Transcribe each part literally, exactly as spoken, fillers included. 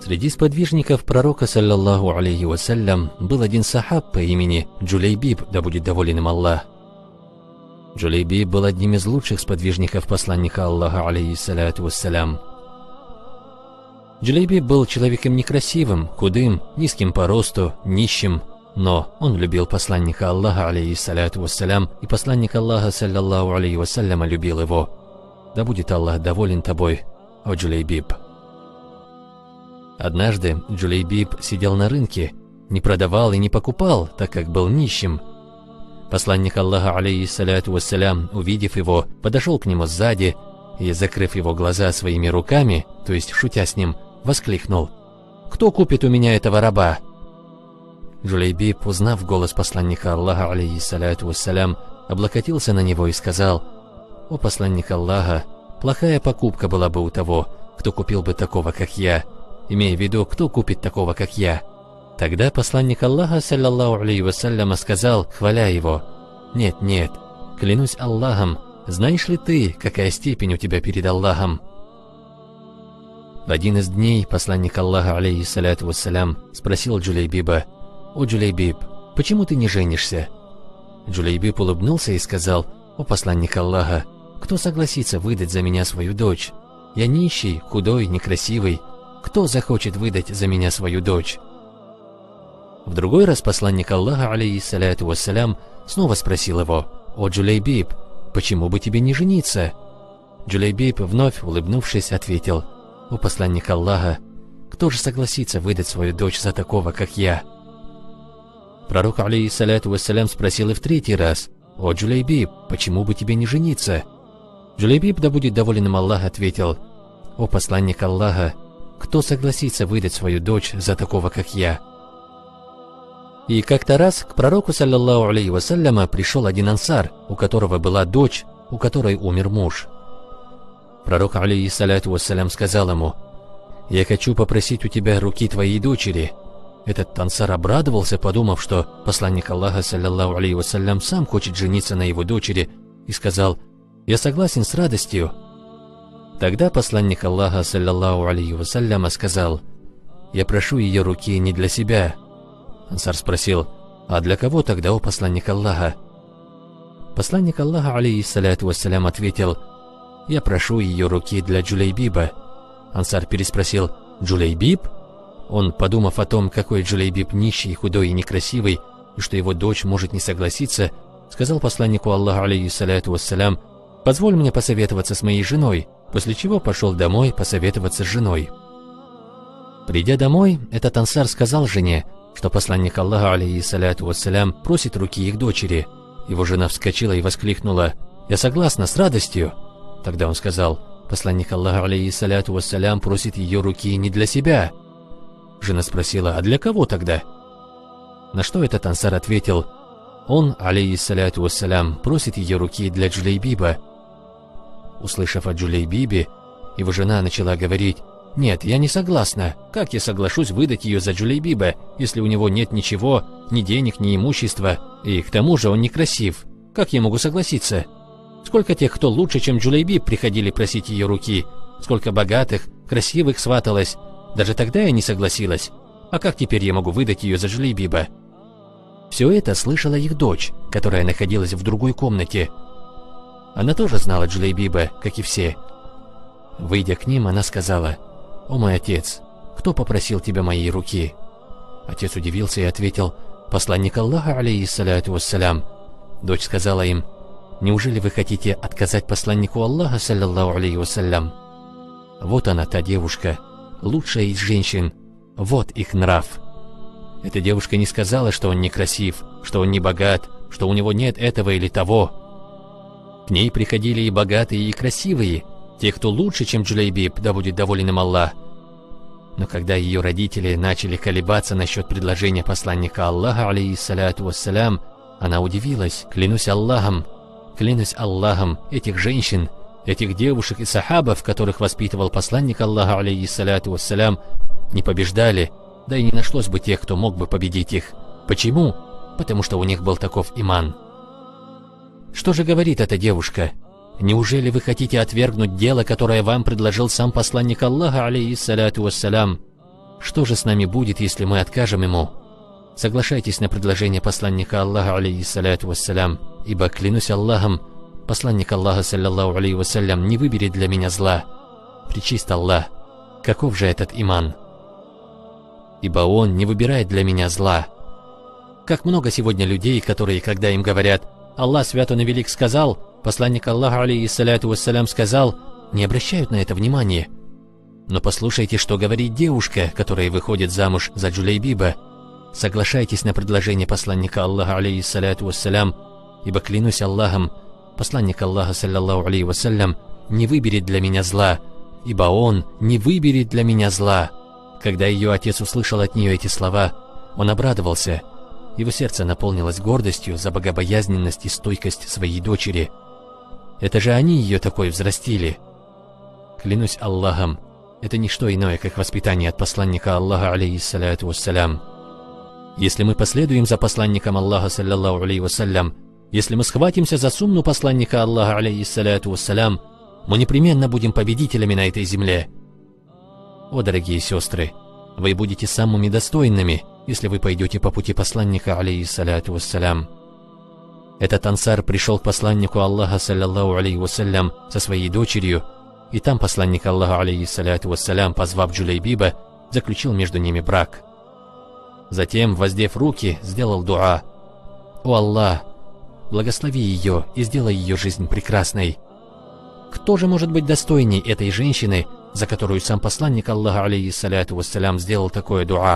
Среди сподвижников пророка, саллаллаху алейхи вассалям, был один сахаб по имени Джулейбиб, да будет доволен им Аллах. Джулейбиб был одним из лучших сподвижников посланника Аллаха, алейхиссаляту вассалям. Джулейбиб был человеком некрасивым, худым, низким по росту, нищим, но он любил посланника Аллаха, алейхиссаляту вассалям, и посланник Аллаха, саллаллаху алейхи вассаляма, любил его. Да будет Аллах доволен тобой, о Джулейбиб. Однажды Джулейбиб сидел на рынке, не продавал и не покупал, так как был нищим. Посланник Аллаха, алейхиссаляту вассалям, увидев его, подошел к нему сзади и, закрыв его глаза своими руками, то есть шутя с ним, воскликнул: «Кто купит у меня этого раба?» Джулейбиб, узнав голос посланника Аллаха, алейхиссаляту вассалям, облокотился на него и сказал: «О посланник Аллаха, плохая покупка была бы у того, кто купил бы такого, как я, имея в виду, кто купит такого, как я». Тогда посланник Аллаха, саллаллаху алейхи вассаляма, сказал, хваля его: «Нет, нет, клянусь Аллахом, знаешь ли ты, какая степень у тебя перед Аллахом?» В один из дней посланник Аллаха, алейхиссаляту вассалям, спросил Джулейбиба: «О Джулейбиб, почему ты не женишься?» Джулейбиб улыбнулся и сказал: «О посланник Аллаха, кто согласится выдать за меня свою дочь? Я нищий, худой, некрасивый. Кто захочет выдать за меня свою дочь?» В другой раз посланник Аллаха, алейхиссаляту вассалям, снова спросил его: «О Джулейбиб, почему бы тебе не жениться?» Джулейбиб, вновь улыбнувшись, ответил: «О посланник Аллаха, кто же согласится выдать свою дочь за такого, как я?» Пророк, алейхиссаляту вассалям, спросил и в третий раз: «О Джулейбиб, почему бы тебе не жениться?» Джулейбиб, да будет доволен им Аллах, ответил: «О посланник Аллаха, кто согласится выдать свою дочь за такого, как я?» И как-то раз к пророку, саллаллаху алейхи вассаляма, пришел один ансар, у которого была дочь, у которой умер муж. Пророк, алейхиссаляту вассалям, сказал ему: «Я хочу попросить у тебя руки твоей дочери». Этот ансар обрадовался, подумав, что посланник Аллаха, саллаллаху алейхи вассалям, сам хочет жениться на его дочери, и сказал: «Я согласен с радостью». Тогда посланник Аллаха, саллаллаху алейхи вассалям, сказал: «Я прошу ее руки не для себя». Ансар спросил: «А для кого тогда, о посланник Аллаха?» Посланник Аллаха, алейхиссаляту вассалям, ответил: «Я прошу ее руки для Джулейбиба». Ансар переспросил: «Джулейбиб?» Он, подумав о том, какой Джулейбиб нищий, худой и некрасивый, и что его дочь может не согласиться, сказал посланнику Аллаха, алейхиссаляту вассалям: «Позволь мне посоветоваться с моей женой», после чего пошел домой посоветоваться с женой. Придя домой, этот ансар сказал жене, что посланник Аллаха, алейхиссаляту вассалям, просит руки их дочери. Его жена вскочила и воскликнула: «Я согласна, с радостью». Тогда он сказал: «Посланник Аллаха, алейхиссаляту вассалям, просит ее руки не для себя». Жена спросила: «А для кого тогда?» На что этот ансар ответил: «Он, алейхиссаляту вассалям, просит ее руки для Джулейбиба». Услышав о Джулейбибе, его жена начала говорить: «Нет, я не согласна. Как я соглашусь выдать ее за Джулейбиба, если у него нет ничего, ни денег, ни имущества, и к тому же он некрасив? Как я могу согласиться? Сколько тех, кто лучше, чем Джулейбиб, приходили просить ее руки, сколько богатых, красивых сваталось. Даже тогда я не согласилась. А как теперь я могу выдать ее за Джулейбиба?» Все это слышала их дочь, которая находилась в другой комнате. Она тоже знала Джулейбиба, как и все. Выйдя к ним, она сказала: «О мой отец, кто попросил тебя моей руки?» Отец удивился и ответил: «Посланник Аллаха, алейхиссаляту вассалям». Дочь сказала им: «Неужели вы хотите отказать посланнику Аллаха, саллаллаху алейхи вассалям? Вот она, та девушка, лучшая из женщин, вот их нрав». Эта девушка не сказала, что он некрасив, что он не богат, что у него нет этого или того. К ней приходили и богатые, и красивые, те, кто лучше, чем Джулейбиб, да будет доволен им Аллах. Но когда ее родители начали колебаться насчет предложения посланника Аллаха, алейхиссаляту вассалям, она удивилась: «Клянусь Аллахом, клянусь Аллахом, этих женщин, этих девушек и сахабов, которых воспитывал посланник Аллаха, алейхиссаляту вассалям, не побеждали, да и не нашлось бы тех, кто мог бы победить их. Почему? Потому что у них был таков иман». Что же говорит эта девушка? Неужели вы хотите отвергнуть дело, которое вам предложил сам посланник Аллаха, алейхиссаляту вассалям? Что же с нами будет, если мы откажем ему? Соглашайтесь на предложение посланника Аллаха, алейхиссаляту вассалям, ибо, клянусь Аллахом, посланник Аллаха, саллаллаху алейхи вассалям, не выберет для меня зла. Пречист Аллах, каков же этот иман? Ибо он не выбирает для меня зла. Как много сегодня людей, которые, когда им говорят «Аллах свят он и велик сказал», посланник Аллаха, алейхиссаляту вассалям, сказал, не обращают на это внимания. Но послушайте, что говорит девушка, которая выходит замуж за Джулейбиба. Соглашайтесь на предложение посланника Аллаха, алейхиссаляту вассалям, ибо, клянусь Аллахом, посланник Аллаха, саллаллаху алейхи вассалям, не выберет для меня зла, ибо он не выберет для меня зла. Когда ее отец услышал от нее эти слова, он обрадовался. Его сердце наполнилось гордостью за богобоязненность и стойкость своей дочери. Это же они ее такой взрастили. Клянусь Аллахом, это не что иное, как воспитание от посланника Аллаха, алейхиссаляту вассалям. Если мы последуем за посланником Аллаха, саллаллаху алейхи вассалям, если мы схватимся за сунну посланника Аллаха, алейхиссаляту вассалям, мы непременно будем победителями на этой земле. О, дорогие сестры, вы будете самыми достойными, если вы пойдете по пути посланника, алейхиссаляту вассалям. Этот ансар пришел к посланнику Аллаха, саллаллаху алейхи вассалям, со своей дочерью, и там посланник Аллаха, алейхиссаляту вассалям, позвав Джулейбиба, заключил между ними брак. Затем, воздев руки, сделал дуа: «О Аллах, благослови ее и сделай ее жизнь прекрасной». Кто же может быть достойней этой женщины, за которую сам посланник Аллаха, алейхиссаляту вассалям, сделал такое дуа?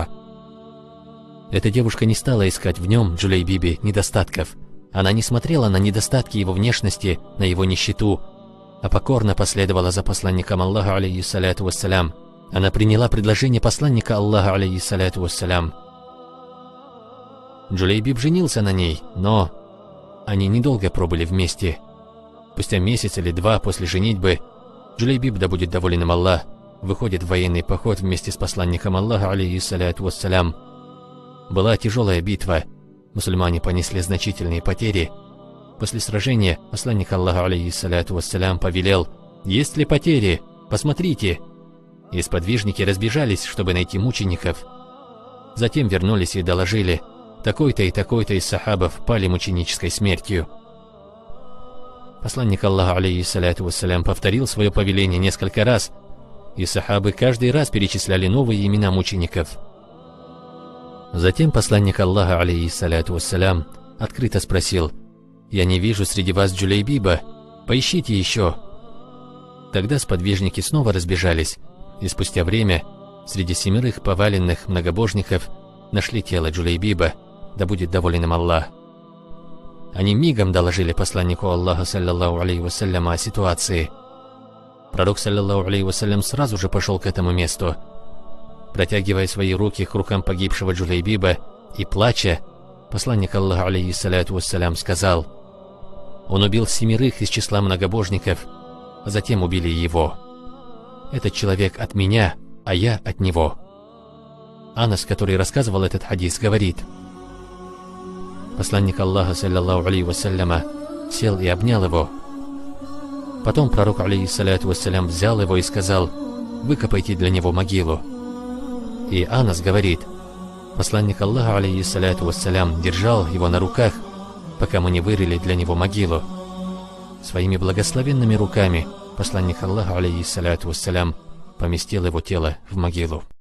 Эта девушка не стала искать в нем, Джулейбибе, недостатков. Она не смотрела на недостатки его внешности, на его нищету, а покорно последовала за посланником Аллаха, алейхиссаляту вассалям. Она приняла предложение посланника Аллаха, алейхиссаляту вассалям. Джулейбиб женился на ней, но они недолго пробыли вместе. Спустя месяц или два после женитьбы Джулейбиб, да будет доволен им Аллах, выходит в военный поход вместе с посланником Аллаха, алейхиссаляту вассалям. Была тяжелая битва, мусульмане понесли значительные потери. После сражения посланник Аллаха, алейхиссаляту вассалям, повелел: «Есть ли потери? Посмотрите!» И сподвижники разбежались, чтобы найти мучеников. Затем вернулись и доложили: такой-то и такой-то из сахабов пали мученической смертью. Посланник Аллаха, алейхиссаляту вассалям, повторил свое повеление несколько раз, и сахабы каждый раз перечисляли новые имена мучеников. Затем посланник Аллаха, алейхиссаляту вассалям, открыто спросил: «Я не вижу среди вас Джулейбиба, поищите еще». Тогда сподвижники снова разбежались, и спустя время среди семерых поваленных многобожников нашли тело Джулейбиба, да будет доволен им Аллах. Они мигом доложили посланнику Аллаха, саллаллаху алейхи вассалям, о ситуации. Пророк, саллаллаху алейхи вассалям, сразу же пошел к этому месту. Протягивая свои руки к рукам погибшего Джулейбиба и плача, посланник Аллаха, алейхиссаляту вассалям, сказал: «Он убил семерых из числа многобожников, а затем убили его. Этот человек от меня, а я от него». Анас, который рассказывал этот хадис, говорит: посланник Аллаха, саллаллаху алейхи вассаляма, сел и обнял его. Потом пророк, алейхиссаляту вассалям, взял его и сказал: «Выкопайте для него могилу». И Анас говорит: посланник Аллаха, алейхиссаляту вассалям, держал его на руках, пока мы не вырыли для него могилу. Своими благословенными руками посланник Аллаха, алейхиссаляту вассалям, поместил его тело в могилу.